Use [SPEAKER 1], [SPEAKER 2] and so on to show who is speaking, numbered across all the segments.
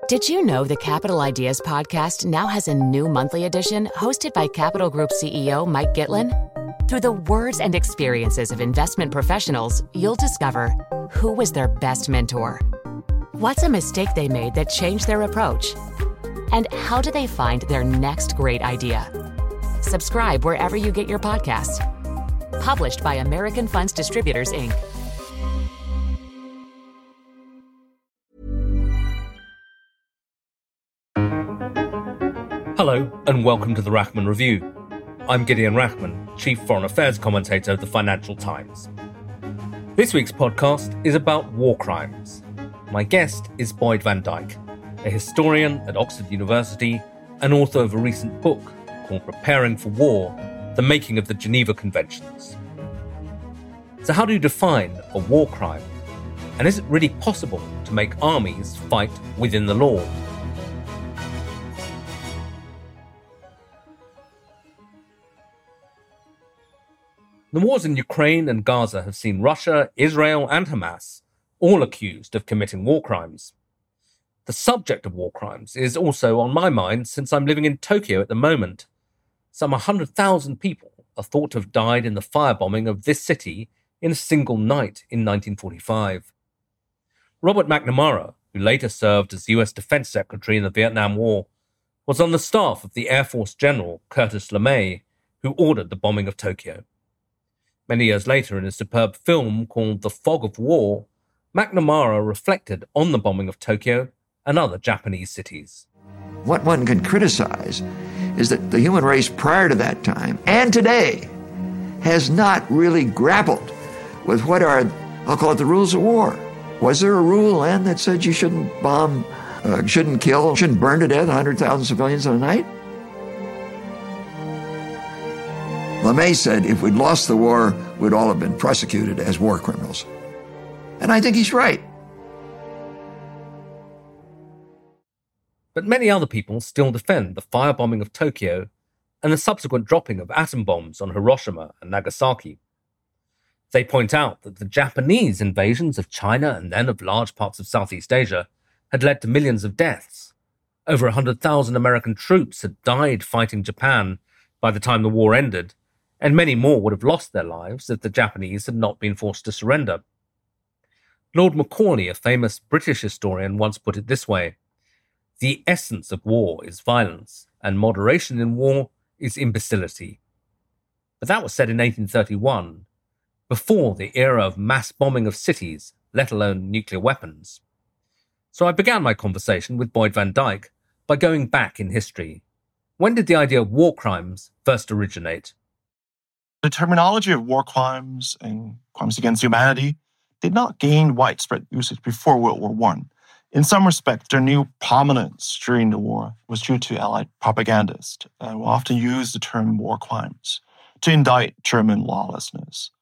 [SPEAKER 1] Did you know the Capital Ideas podcast now has a new monthly edition hosted by Capital Group CEO Mike Gitlin? Through the words and experiences of investment professionals, you'll discover who was their best mentor, what's a mistake they made that changed their approach, and how do they find their next great idea. Subscribe wherever you get your podcasts. Published by American Funds Distributors, Inc.
[SPEAKER 2] Hello, and welcome to the Rachman Review. I'm Gideon Rachman, Chief Foreign Affairs Commentator of the Financial Times. This week's podcast is about war crimes. My guest is Boyd Van Dijk, a historian at Oxford University and author of a recent book called Preparing for War, The Making of the Geneva Conventions. So how do you define a war crime? And is it really possible to make armies fight within the law? The wars in Ukraine and Gaza have seen Russia, Israel, and Hamas all accused of committing war crimes. The subject of war crimes is also on my mind since I'm living in Tokyo at the moment. Some 100,000 people are thought to have died in the firebombing of this city in a single night in 1945. Robert McNamara, who later served as US Defense Secretary in the Vietnam War, was on the staff of the Air Force General Curtis LeMay, who ordered the bombing of Tokyo. Many years later, in a superb film called The Fog of War, McNamara reflected on the bombing of Tokyo and other Japanese cities.
[SPEAKER 3] What one can criticize is that the human race prior to that time and today has not really grappled with what are, I'll call it the rules of war. Was there a rule, Len, that said you shouldn't bomb, shouldn't kill, shouldn't burn to death 100,000 civilians in a night? LeMay said if we'd lost the war, we'd all have been prosecuted as war criminals. And I think he's right.
[SPEAKER 2] But many other people still defend the firebombing of Tokyo and the subsequent dropping of atom bombs on Hiroshima and Nagasaki. They point out that the Japanese invasions of China and then of large parts of Southeast Asia had led to millions of deaths. Over 100,000 American troops had died fighting Japan by the time the war ended, and many more would have lost their lives if the Japanese had not been forced to surrender. Lord Macaulay, a famous British historian, once put it this way: "The essence of war is violence, and moderation in war is imbecility." But that was said in 1831, before the era of mass bombing of cities, let alone nuclear weapons. So I began my conversation with Boyd Van Dijk by going back in history. When did the idea of war crimes first originate?
[SPEAKER 4] The terminology of war crimes and crimes against humanity did not gain widespread usage before World War I. In some respects, their new prominence during the war was due to Allied propagandists who often used the term war crimes to indict German lawlessness.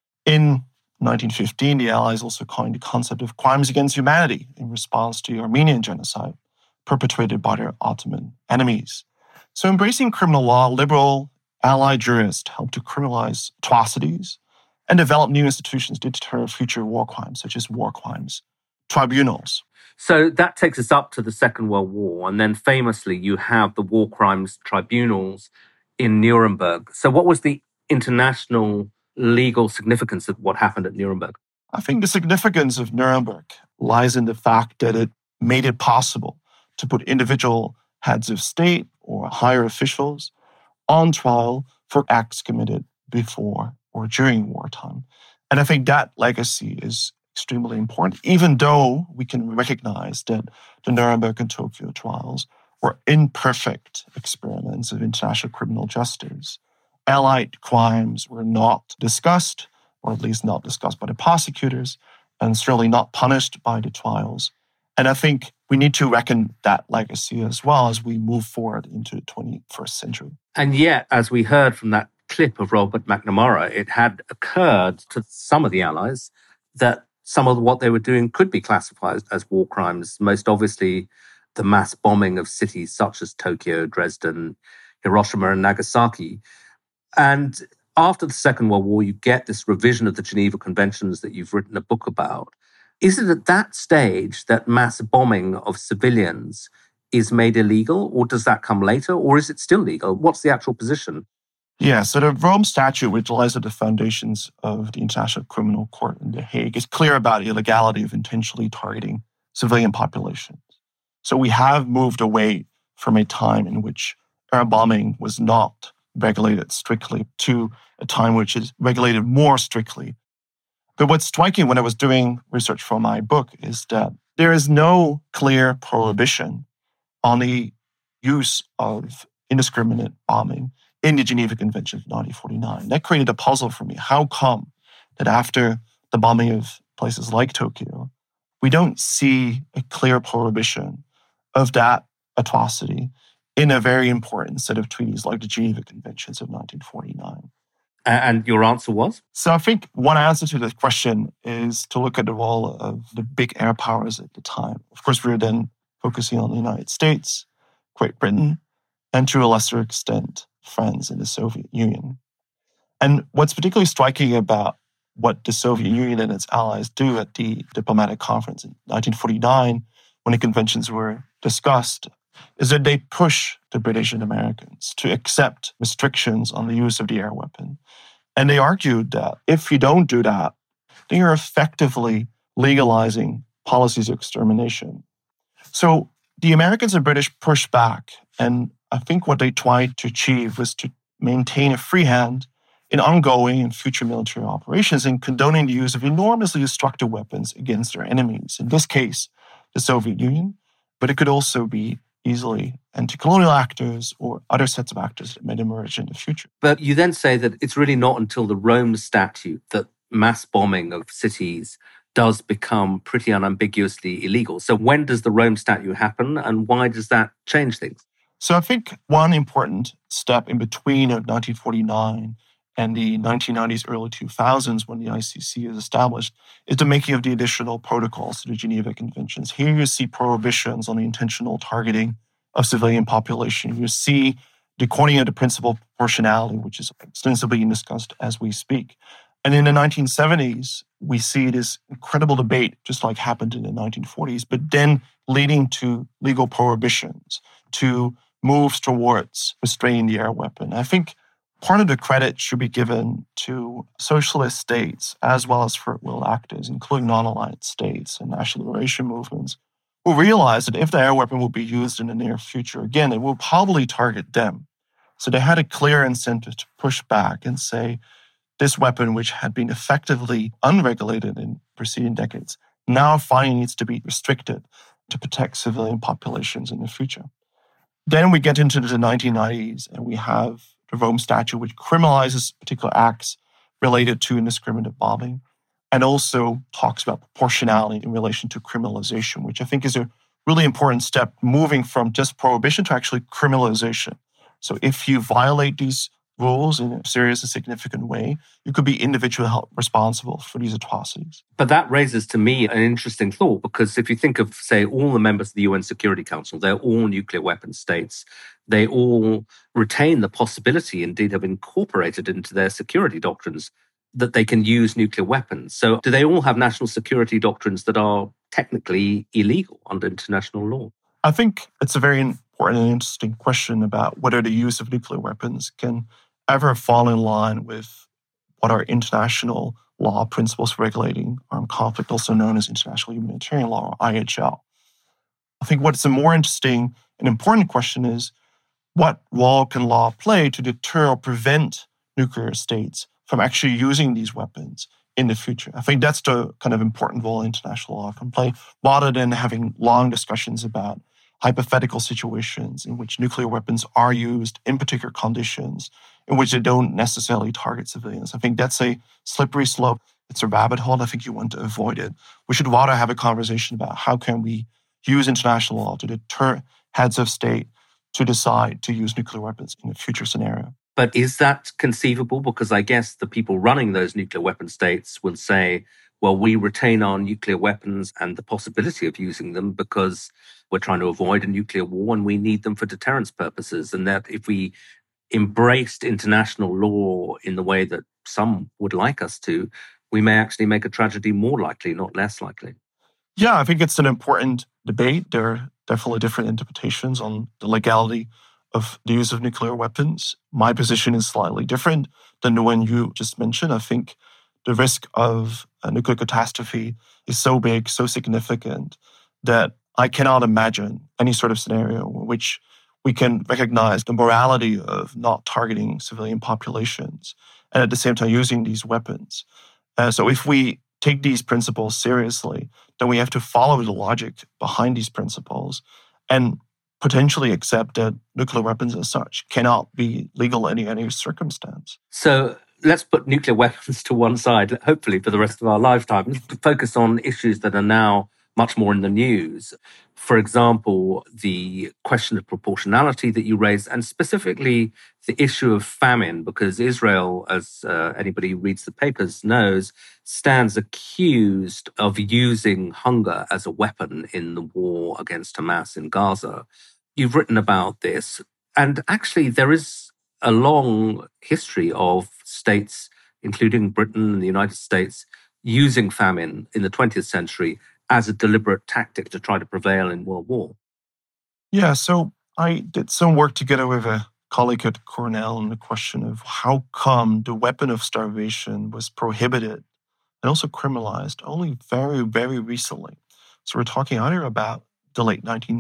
[SPEAKER 4] In 1915, the Allies also coined the concept of crimes against humanity in response to the Armenian genocide perpetrated by their Ottoman enemies. So embracing criminal law, liberal Allied jurists helped to criminalize atrocities and develop new institutions to deter future war crimes, such as war crimes tribunals.
[SPEAKER 2] So that takes us up to the Second World War, and then famously you have the war crimes tribunals in Nuremberg. So what was the international legal significance of what happened at Nuremberg?
[SPEAKER 4] I think the significance of Nuremberg lies in the fact that it made it possible to put individual heads of state or higher officials on trial for acts committed before or during wartime. And I think that legacy is extremely important, even though we can recognize that the Nuremberg and Tokyo trials were imperfect experiments of international criminal justice. Allied crimes were not discussed, or at least not discussed by the prosecutors, and certainly not punished by the trials. And I think we need to reckon that legacy as well as we move forward into the 21st century.
[SPEAKER 2] And yet, as we heard from that clip of Robert McNamara, it had occurred to some of the Allies that some of what they were doing could be classified as war crimes, most obviously the mass bombing of cities such as Tokyo, Dresden, Hiroshima, and Nagasaki. And after the Second World War, you get this revision of the Geneva Conventions that you've written a book about. Is it at that stage that mass bombing of civilians is made illegal, or does that come later, or is it still legal? What's the actual position?
[SPEAKER 4] Yeah, so the Rome Statute, which lies at the foundations of the International Criminal Court in The Hague, is clear about the illegality of intentionally targeting civilian populations. So we have moved away from a time in which air bombing was not regulated strictly to a time which is regulated more strictly. But what's striking when I was doing research for my book is that there is no clear prohibition on the use of indiscriminate bombing in the Geneva Convention of 1949. That created a puzzle for me. How come that after the bombing of places like Tokyo, we don't see a clear prohibition of that atrocity in a very important set of treaties like the Geneva Conventions of 1949.
[SPEAKER 2] And your answer was?
[SPEAKER 4] So I think one answer to this question is to look at the role of the big air powers at the time. Of course, we were then focusing on the United States, Great Britain, and to a lesser extent, France and the Soviet Union. And what's particularly striking about what the Soviet Union and its allies do at the diplomatic conference in 1949, when the conventions were discussed, is that they push the British and Americans to accept restrictions on the use of the air weapon. And they argued that if you don't do that, then you're effectively legalizing policies of extermination. So the Americans and British pushed back, and I think what they tried to achieve was to maintain a free hand in ongoing and future military operations and condoning the use of enormously destructive weapons against their enemies. In this case, the Soviet Union, but it could also be easily anti-colonial actors or other sets of actors that might emerge in the future.
[SPEAKER 2] But you then say that it's really not until the Rome Statute that mass bombing of cities does become pretty unambiguously illegal. So when does the Rome Statute happen, and why does that change things?
[SPEAKER 4] So I think one important step in between 1949 and the 1990s, early 2000s, when the ICC is established, is the making of the additional protocols to the Geneva Conventions. Here you see prohibitions on the intentional targeting of civilian population. You see the coining of the principle of proportionality, which is extensively discussed as we speak. And in the 1970s, we see this incredible debate, just like happened in the 1940s, but then leading to legal prohibitions, to moves towards restraining the air weapon. I think part of the credit should be given to socialist states as well as first-world actors, including non-aligned states and national liberation movements, who realized that if the air weapon will be used in the near future, again, it will probably target them. So they had a clear incentive to push back and say, this weapon, which had been effectively unregulated in preceding decades, now finally needs to be restricted to protect civilian populations in the future. Then we get into the 1990s and we have the Rome Statute, which criminalizes particular acts related to indiscriminate bombing and also talks about proportionality in relation to criminalization, which I think is a really important step, moving from just prohibition to actually criminalization. So if you violate these rules in a serious and significant way, you could be individually held responsible for these atrocities.
[SPEAKER 2] But that raises to me an interesting thought, because if you think of, say, all the members of the UN Security Council, they're all nuclear weapon states. They all retain the possibility, indeed have incorporated into their security doctrines, that they can use nuclear weapons. So do they all have national security doctrines that are technically illegal under international law?
[SPEAKER 4] I think it's a very important and interesting question about whether the use of nuclear weapons can ever fall in line with what are international law principles regulating armed conflict, also known as international humanitarian law, or IHL. I think what's a more interesting and important question is, what role can law play to deter or prevent nuclear states from actually using these weapons in the future? I think that's the kind of important role international law can play, rather than having long discussions about hypothetical situations in which nuclear weapons are used in particular conditions in which they don't necessarily target civilians. I think that's a slippery slope. It's a rabbit hole. I think you want to avoid it. We should rather have a conversation about how can we use international law to deter heads of state to decide to use nuclear weapons in a future scenario.
[SPEAKER 2] But is that conceivable? Because I guess the people running those nuclear weapon states will say, well, we retain our nuclear weapons and the possibility of using them because we're trying to avoid a nuclear war and we need them for deterrence purposes. And that if we embraced international law in the way that some would like us to, we may actually make a tragedy more likely, not less likely.
[SPEAKER 4] Yeah, I think it's an important debate. There are definitely different interpretations on the legality of the use of nuclear weapons. My position is slightly different than the one you just mentioned. I think the risk of a nuclear catastrophe is so big, so significant, that I cannot imagine any sort of scenario in which we can recognize the morality of not targeting civilian populations and at the same time using these weapons. So if we take these principles seriously, then we have to follow the logic behind these principles and potentially accept that nuclear weapons as such cannot be legal in any circumstance.
[SPEAKER 2] So let's put nuclear weapons to one side, hopefully for the rest of our lifetime. Let's focus on issues that are now much more in the news. For example, the question of proportionality that you raised, and specifically the issue of famine, because Israel, as anybody who reads the papers knows, stands accused of using hunger as a weapon in the war against Hamas in Gaza. You've written about this, and actually there is a long history of states, including Britain and the United States, using famine in the 20th century as a deliberate tactic to try to prevail in World War.
[SPEAKER 4] Yeah, so I did some work together with a colleague at Cornell on the question of how come the weapon of starvation was prohibited and also criminalized only very, very recently. So we're talking either about the late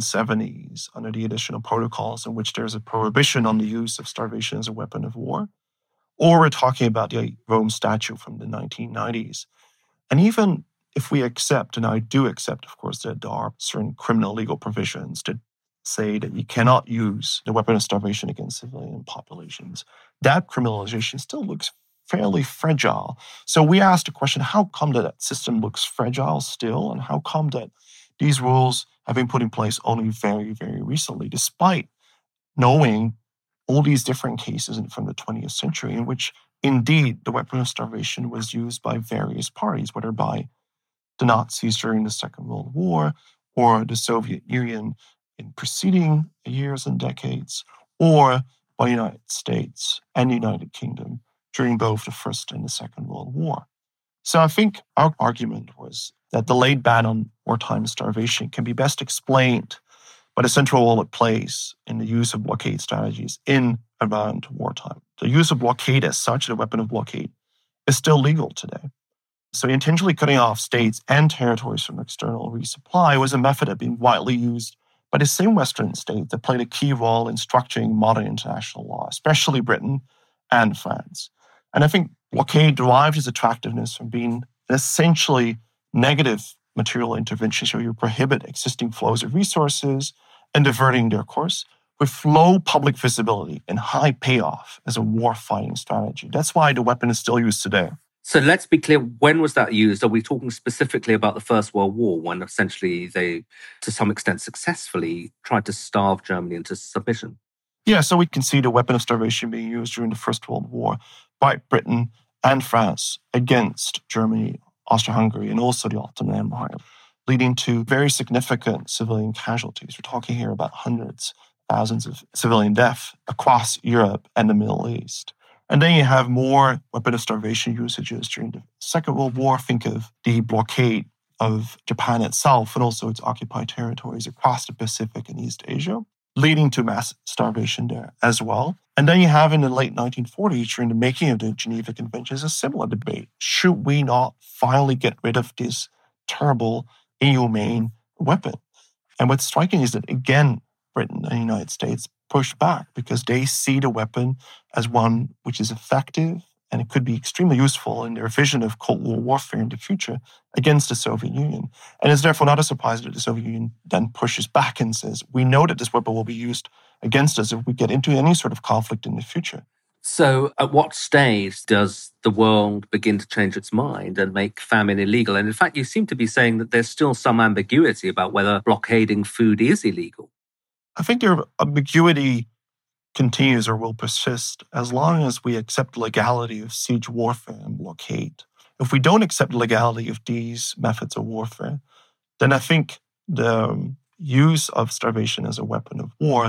[SPEAKER 4] 1970s under the additional protocols in which there's a prohibition on the use of starvation as a weapon of war, or we're talking about the Rome Statute from the 1990s. And even if we accept, and I do accept, of course, that there are certain criminal legal provisions that say that you cannot use the weapon of starvation against civilian populations, that criminalization still looks fairly fragile. So we asked the question, how come that system looks fragile still? And how come that these rules have been put in place only very, very recently, despite knowing all these different cases from the 20th century in which indeed the weapon of starvation was used by various parties, whether by the Nazis during the Second World War or the Soviet Union in preceding years and decades, or by the United States and the United Kingdom during both the First and the Second World War. So I think our argument was that the late ban on wartime starvation can be best explained by the central role it plays in the use of blockade strategies in and around wartime. The use of blockade as such, the weapon of blockade, is still legal today. So intentionally cutting off states and territories from external resupply was a method that had been widely used by the same Western states that played a key role in structuring modern international law, especially Britain and France. And I think blockade derived its attractiveness from being an essentially negative material intervention, so you prohibit existing flows of resources and diverting their course with low public visibility and high payoff as a war-fighting strategy. That's why the weapon is still used today.
[SPEAKER 2] So let's be clear, when was that used? Are we talking specifically about the First World War, when essentially they, to some extent successfully, tried to starve Germany into submission?
[SPEAKER 4] Yeah, so we can see the weapon of starvation being used during the First World War by Britain and France against Germany, Austria-Hungary, and also the Ottoman Empire, leading to very significant civilian casualties. We're talking here about hundreds, thousands of civilian deaths across Europe and the Middle East. And then you have more weapon of starvation usages during the Second World War. Think of the blockade of Japan itself and also its occupied territories across the Pacific and East Asia, leading to mass starvation there as well. And then you have in the late 1940s, during the making of the Geneva Conventions, a similar debate. Should we not finally get rid of this terrible, inhumane weapon? And what's striking is that, again, Britain and the United States pushed back because they see the weapon as one which is effective and it could be extremely useful in their vision of Cold War warfare in the future against the Soviet Union. And it's therefore not a surprise that the Soviet Union then pushes back and says, we know that this weapon will be used against us if we get into any sort of conflict in the future.
[SPEAKER 2] So at what stage does the world begin to change its mind and make famine illegal? And in fact, you seem to be saying that there's still some ambiguity about whether blockading food is illegal.
[SPEAKER 4] I think their ambiguity continues or will persist as long as we accept the legality of siege warfare and blockade. If we don't accept the legality of these methods of warfare, then I think the use of starvation as a weapon of war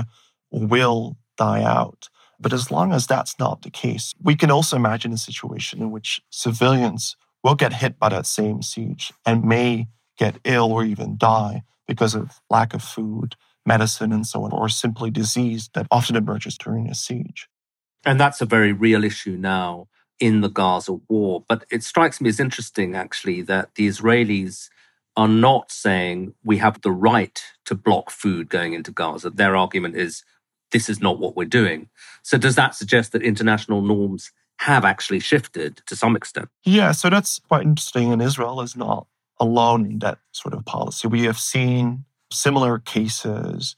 [SPEAKER 4] will die out. But as long as that's not the case, we can also imagine a situation in which civilians will get hit by that same siege and may get ill or even die because of lack of food, medicine, and so on, or simply disease that often emerges during a siege.
[SPEAKER 2] And that's a very real issue now in the Gaza war. But it strikes me as interesting, actually, that the Israelis are not saying we have the right to block food going into Gaza. Their argument is this is not what we're doing. So does that suggest that international norms have actually shifted to some extent?
[SPEAKER 4] Yeah, so that's quite interesting. And Israel is not alone in that sort of policy. We have seen similar cases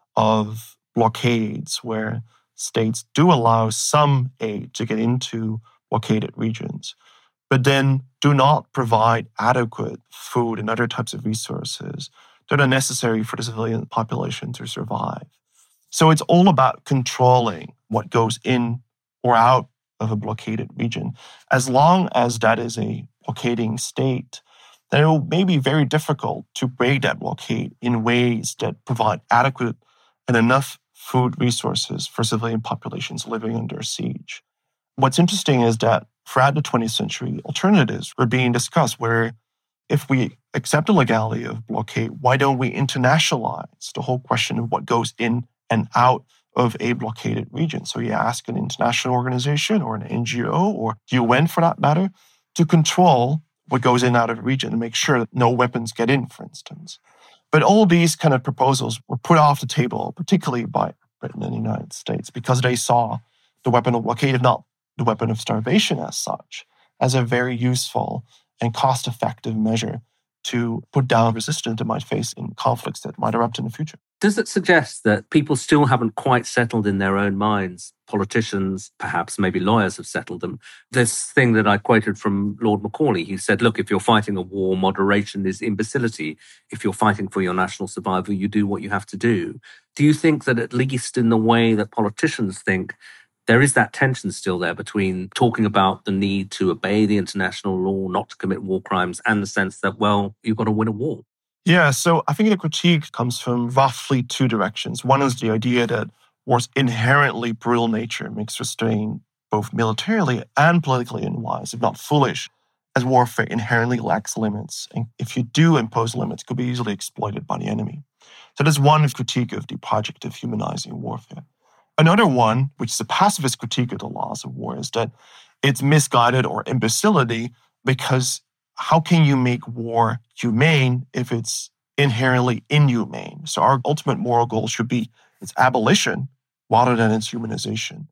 [SPEAKER 4] of blockades where states do allow some aid to get into blockaded regions, but then do not provide adequate food and other types of resources that are necessary for the civilian population to survive. So it's all about controlling what goes in or out of a blockaded region. As long as that is a blockading state, then it may be very difficult to break that blockade in ways that provide adequate and enough food resources for civilian populations living under siege. What's interesting is that throughout the 20th century, alternatives were being discussed where if we accept the legality of blockade, why don't we internationalize the whole question of what goes in and out of a blockaded region? So you ask an international organization or an NGO or the UN for that matter to control what goes in and out of a region and make sure that no weapons get in, for instance. But all these kind of proposals were put off the table, particularly by Britain and the United States, because they saw the weapon of blockade, if not the weapon of starvation as such, as a very useful and cost-effective measure to put down resistance that might face in conflicts that might erupt in the future.
[SPEAKER 2] Does it suggest that people still haven't quite settled in their own minds? Politicians, perhaps maybe lawyers have settled them. This thing that I quoted from Lord Macaulay, he said, look, if you're fighting a war, moderation is imbecility. If you're fighting for your national survival, you do what you have to do. Do you think that at least in the way that politicians think, there is that tension still there between talking about the need to obey the international law, not to commit war crimes, and the sense that, well, you've got to win a war?
[SPEAKER 4] Yeah, so I think the critique comes from roughly two directions. One is the idea that war's inherently brutal nature makes restraint both militarily and politically unwise, if not foolish, as warfare inherently lacks limits. And if you do impose limits, it could be easily exploited by the enemy. So there's one critique of the project of humanizing warfare. Another one, which is a pacifist critique of the laws of war, is that it's misguided or imbecility because how can you make war humane if it's inherently inhumane? So our ultimate moral goal should be its abolition rather than its humanization.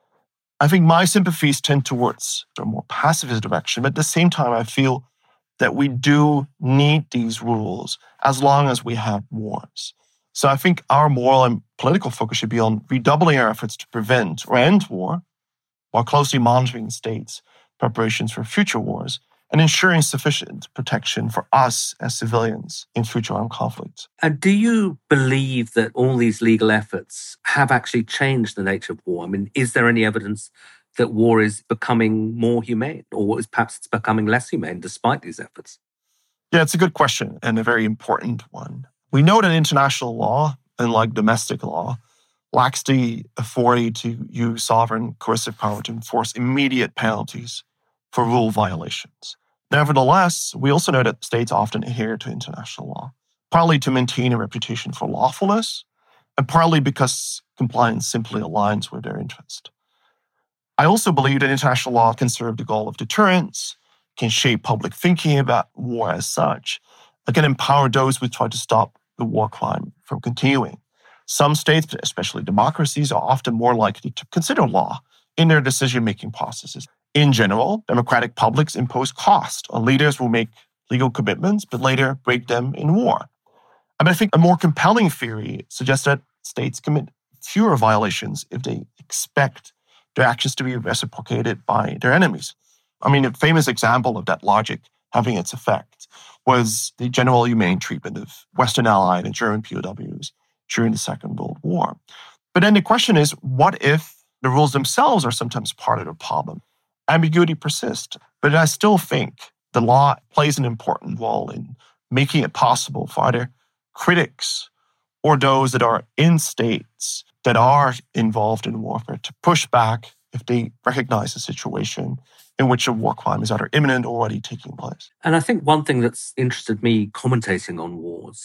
[SPEAKER 4] I think my sympathies tend towards a more pacifist direction, but at the same time, I feel that we do need these rules as long as we have wars. So I think our moral and political focus should be on redoubling our efforts to prevent or end war while closely monitoring states' preparations for future wars and ensuring sufficient protection for us as civilians in future armed conflicts.
[SPEAKER 2] And do you believe that all these legal efforts have actually changed the nature of war? I mean, is there any evidence that war is becoming more humane, or perhaps it's becoming less humane despite these efforts?
[SPEAKER 4] Yeah, it's a good question and a very important one. We know that international law, unlike domestic law, lacks the authority to use sovereign coercive power to enforce immediate penalties for rule violations. Nevertheless, we also know that states often adhere to international law, partly to maintain a reputation for lawfulness, and partly because compliance simply aligns with their interest. I also believe that international law can serve the goal of deterrence, can shape public thinking about war as such, and can empower those who try to stop the war crime from continuing. Some states, especially democracies, are often more likely to consider law in their decision-making processes. In general, democratic publics impose cost on leaders who make legal commitments but later break them in war. I think a more compelling theory suggests that states commit fewer violations if they expect their actions to be reciprocated by their enemies. A famous example of that logic having its effect was the general humane treatment of Western Allied and German POWs during the Second World War. But then the question is, what if the rules themselves are sometimes part of the problem? Ambiguity persists, but I still think the law plays an important role in making it possible for either critics or those that are in states that are involved in warfare to push back if they recognize a situation in which a war crime is either imminent or already taking place.
[SPEAKER 2] And I think one thing that's interested me commentating on wars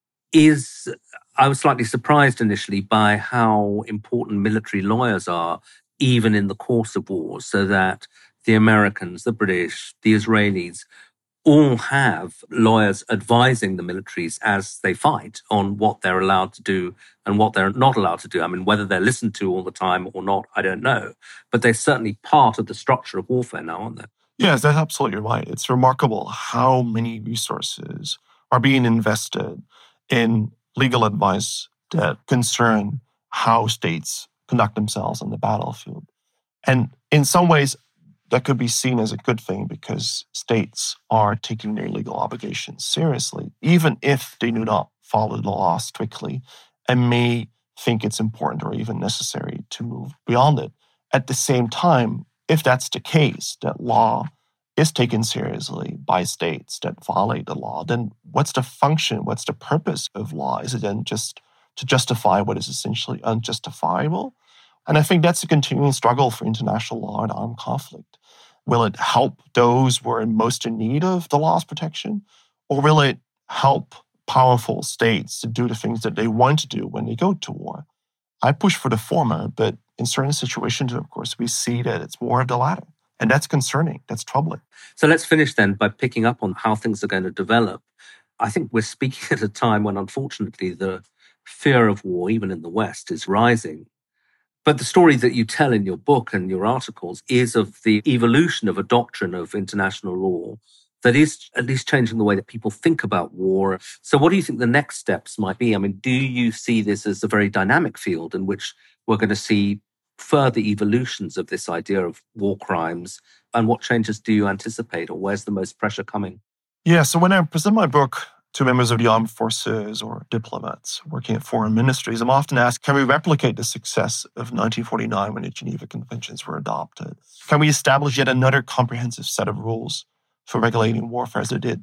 [SPEAKER 2] is I was slightly surprised initially by how important military lawyers are, even in the course of wars, so that the Americans, the British, the Israelis all have lawyers advising the militaries as they fight on what they're allowed to do and what they're not allowed to do. I mean, whether they're listened to all the time or not, I don't know. But they're certainly part of the structure of warfare now, aren't they?
[SPEAKER 4] Yes, that's absolutely right. It's remarkable how many resources are being invested in legal advice that concern how states conduct themselves on the battlefield. And in some ways, that could be seen as a good thing because states are taking their legal obligations seriously, even if they do not follow the law strictly and may think it's important or even necessary to move beyond it. At the same time, if that's the case, that law is taken seriously by states that violate the law, then what's the function, what's the purpose of law? Is it then just to justify what is essentially unjustifiable? And I think that's a continuing struggle for international law and armed conflict. Will it help those who are most in need of the law's protection? Or will it help powerful states to do the things that they want to do when they go to war? I push for the former, but in certain situations, of course, we see that it's more of the latter. And that's concerning. That's troubling.
[SPEAKER 2] So let's finish then by picking up on how things are going to develop. I think we're speaking at a time when, unfortunately, the fear of war, even in the West, is rising. But the story that you tell in your book and your articles is of the evolution of a doctrine of international law that is at least changing the way that people think about war. So what do you think the next steps might be? I mean, do you see this as a very dynamic field in which we're going to see further evolutions of this idea of war crimes? And what changes do you anticipate, or where's the most pressure coming?
[SPEAKER 4] Yeah, so when I present my book to members of the armed forces or diplomats working at foreign ministries, I'm often asked, can we replicate the success of 1949 when the Geneva Conventions were adopted? Can we establish yet another comprehensive set of rules for regulating warfare as it did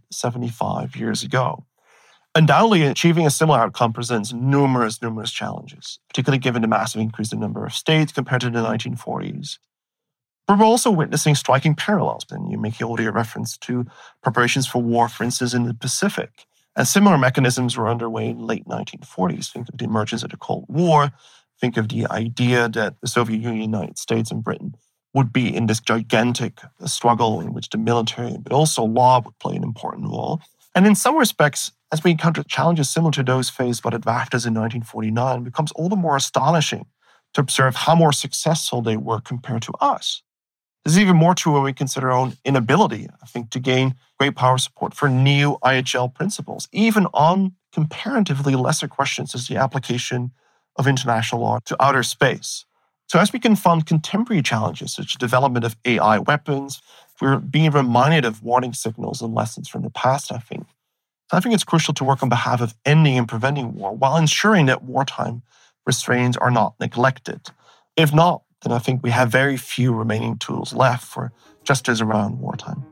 [SPEAKER 4] 75 years ago? Undoubtedly, achieving a similar outcome presents numerous challenges, particularly given the massive increase in the number of states compared to the 1940s. But we're also witnessing striking parallels, and you make earlier reference to preparations for war, for instance, in the Pacific. And similar mechanisms were underway in the late 1940s. Think of the emergence of the Cold War. Think of the idea that the Soviet Union, United States, and Britain would be in this gigantic struggle in which the military, but also law, would play an important role. And in some respects, as we encounter challenges similar to those faced by the DVACTAs in 1949, it becomes all the more astonishing to observe how more successful they were compared to us. This is even more true when we consider our own inability, I think, to gain great power support for new IHL principles, even on comparatively lesser questions as the application of international law to outer space. So as we confront contemporary challenges, such as development of AI weapons, we're being reminded of warning signals and lessons from the past, I think. So I think it's crucial to work on behalf of ending and preventing war while ensuring that wartime restraints are not neglected. If not, then I think we have very few remaining tools left for justice around wartime.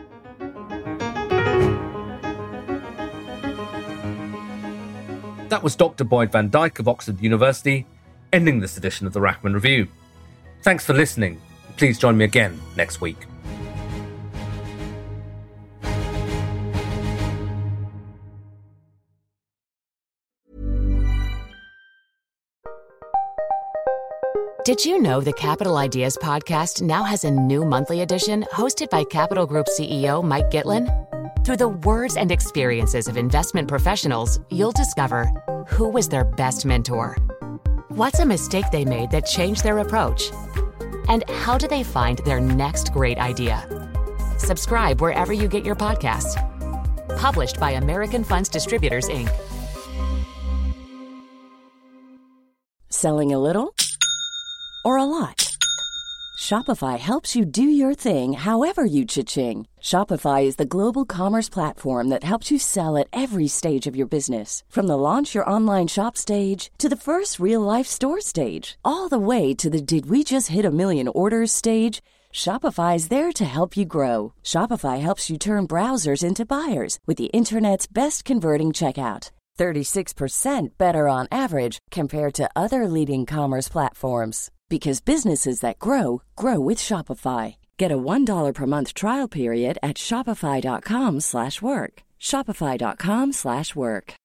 [SPEAKER 2] That was Dr. Boyd Van Dijk of Oxford University, ending this edition of the Rachman Review. Thanks for listening. Please join me again next week.
[SPEAKER 1] Did you know the Capital Ideas podcast now has a new monthly edition hosted by Capital Group CEO Mike Gitlin? Through the words and experiences of investment professionals, you'll discover who was their best mentor, what's a mistake they made that changed their approach, and how do they find their next great idea. Subscribe wherever you get your podcasts. Published by American Funds Distributors, Inc.
[SPEAKER 5] Selling a little or a lot? Shopify helps you do your thing however you cha-ching. Shopify is the global commerce platform that helps you sell at every stage of your business. From the launch your online shop stage to the first real-life store stage, all the way to the did we just hit a million orders stage. Shopify is there to help you grow. Shopify helps you turn browsers into buyers with the internet's best converting checkout. 36% better on average compared to other leading commerce platforms. Because businesses that grow with Shopify. Get a $1 per month trial period at shopify.com/work. Shopify.com/work.